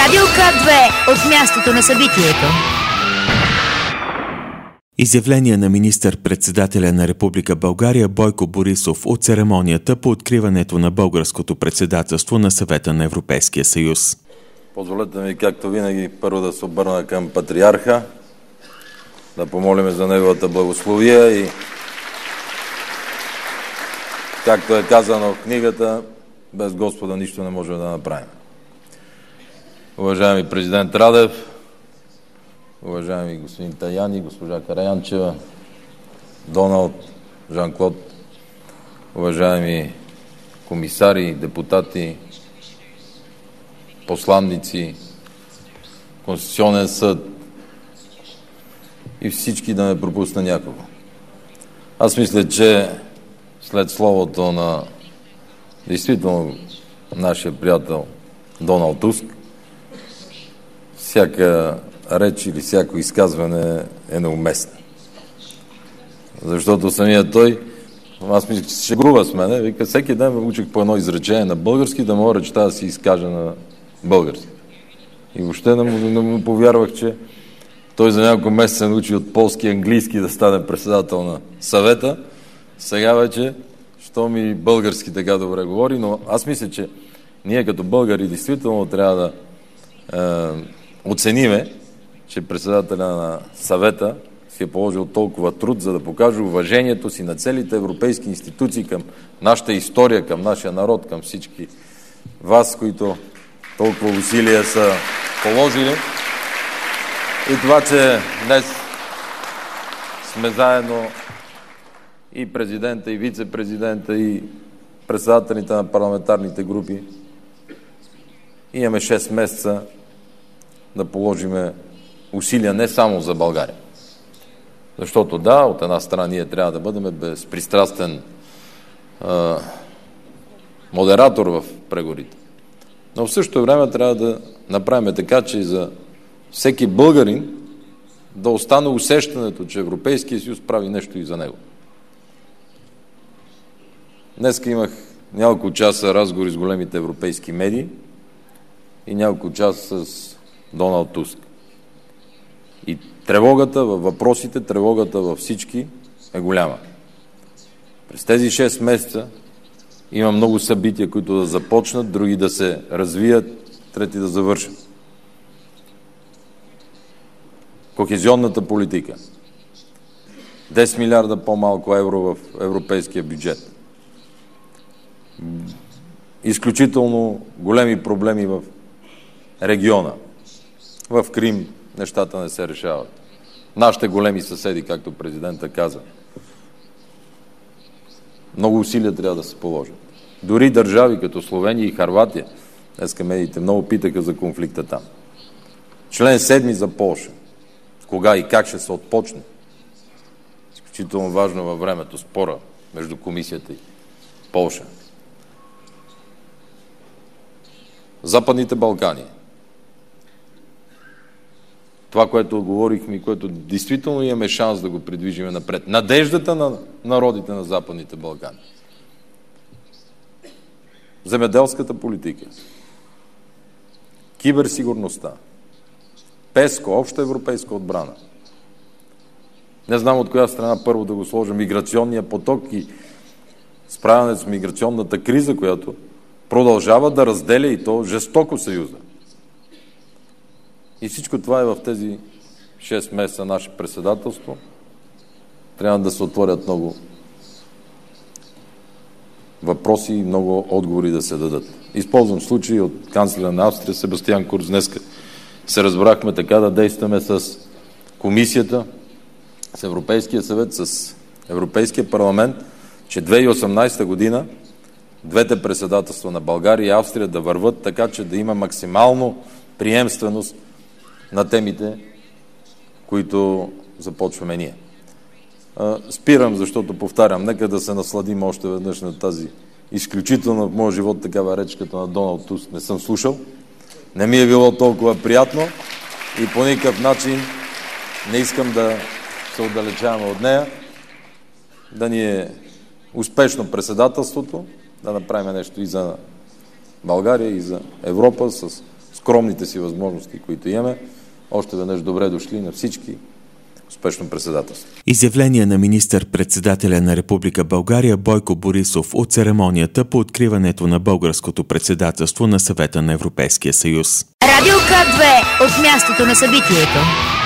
Радио К2 от мястото на събитието. Изявление на министър-председателя на Република България Бойко Борисов от церемонията по откриването на българското председателство на Съвета на Европейския съюз. Позволете ми, както винаги, първо да се обърна към патриарха, да помолим за неговата благословия и, както е казано в книгата, без Господа нищо не можем да направим. Уважаеми президент Радев, уважаеми господин Таяни, госпожа Караянчева, Доналд, Жан-Клод, уважаеми комисари, депутати, посланници, Конституционен съд и всички, да не пропусна някого. Аз мисля, че след словото на действително нашия приятел Доналд Туск, всяка реч или всяко изказване е неуместно. Защото самия той, аз мисля, че се шегува с мене, вика, всеки ден ме учих по едно изречение на български, да мога речта да си изкажа на български. И въобще не му повярвах, че той за няколко месеца научи от полски и английски да стане председател на съвета. Сега вече, що ми български така добре говори, но аз мисля, че ние като българи действително трябва да оцениме, че председателя на съвета си е положил толкова труд, за да покаже уважението си на целите европейски институции към нашата история, към нашия народ, към всички вас, които толкова усилия са положили. И това, че днес сме заедно и президента, и вице-президента, и председателите на парламентарните групи, имаме 6 месеца да положиме усилия не само за България. Защото да, от една страна ние трябва да бъдем безпристрастен модератор в преговорите. Но в същото време трябва да направим така, че за всеки българин да остане усещането, че Европейския съюз прави нещо и за него. Днеска имах няколко часа разговори с големите европейски медии и няколко часа с Доналд Туск. И тревогата във въпросите, тревогата във всички е голяма. През тези 6 месеца има много събития, които да започнат, други да се развият, трети да завършат. Кохезионната политика. 10 милиарда по-малко евро в европейския бюджет. Изключително големи проблеми в региона. В Крим нещата не се решават. Нашите големи съседи, както президента каза. Много усилия трябва да се положат. Дори държави като Словения и Хърватия, днеска медиите много питаха за конфликта там. Член 7 за Полша. Кога и как ще се отпочне? Изключително важно във времето спора между комисията и Полша. Западните Балкани. Това, което говорихме и което действително имаме шанс да го придвижиме напред. Надеждата на народите на Западните Балкани. Земеделската политика. Киберсигурността. ПЕСКО, обща европейска отбрана. Не знам от коя страна първо да го сложа. Миграционния поток и справянето с миграционната криза, която продължава да разделя и то жестоко Съюза. И всичко това е в тези 6 месеца наше председателство. Трябва да се отворят много въпроси и много отговори да се дадат. Използвам случай от канцлера на Австрия Себастиан Курц. Днеска се разбрахме така да действаме с комисията, с Европейския съвет, с Европейския парламент, че 2018 година двете председателства на България и Австрия да върват така, че да има максимално приемственост на темите, които започваме ние. Спирам, защото повтарям, нека да се насладим още веднъж на тази изключително в моя живот такава реч, като на Доналд Туск не съм слушал. Не ми е било толкова приятно и по никакъв начин не искам да се отдалечаваме от нея. Да ни е успешно председателството, да направим нещо и за България, и за Европа с скромните си възможности, които имаме. Още веднъж добре дошли на всички. Успешно председателство. Изявление на министър-председателя на Република България Бойко Борисов от церемонията по откриването на българското председателство на Съвета на Европейския съюз. Радио К2 от мястото на събитието.